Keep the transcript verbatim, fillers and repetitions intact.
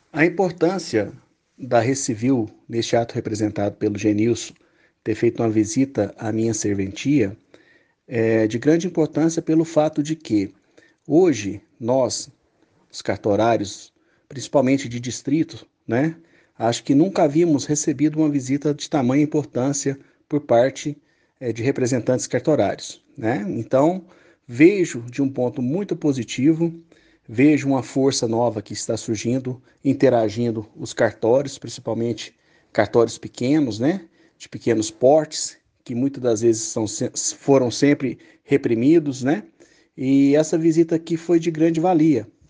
A importância da Recivil, neste ato representado pelo Genilson, ter feito uma visita à minha serventia, é de grande importância pelo fato de que, hoje, nós, os cartorários, principalmente de distrito, né, acho que nunca havíamos recebido uma visita de tamanha importância por parte é, de representantes cartorários, né? Então, vejo de um ponto muito positivo, vejo uma força nova que está surgindo, interagindo os cartórios, principalmente cartórios pequenos, né, de pequenos portes, que muitas das vezes são, foram sempre reprimidos, né? E essa visita aqui foi de grande valia,